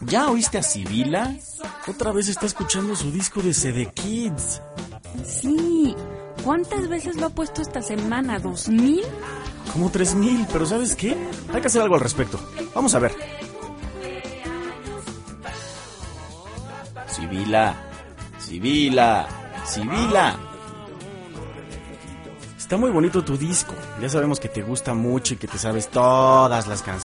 ¿Ya oíste a Sibila? Otra vez está escuchando su disco de CD Kids. Sí. ¿Cuántas veces lo ha puesto esta semana? ¿2000? Como 3000, pero ¿sabes qué? Hay que hacer algo al respecto. Vamos a ver. Sibila, Sibila, Sibila. Está muy bonito tu disco. Ya sabemos que te gusta mucho y que te sabes todas las canciones.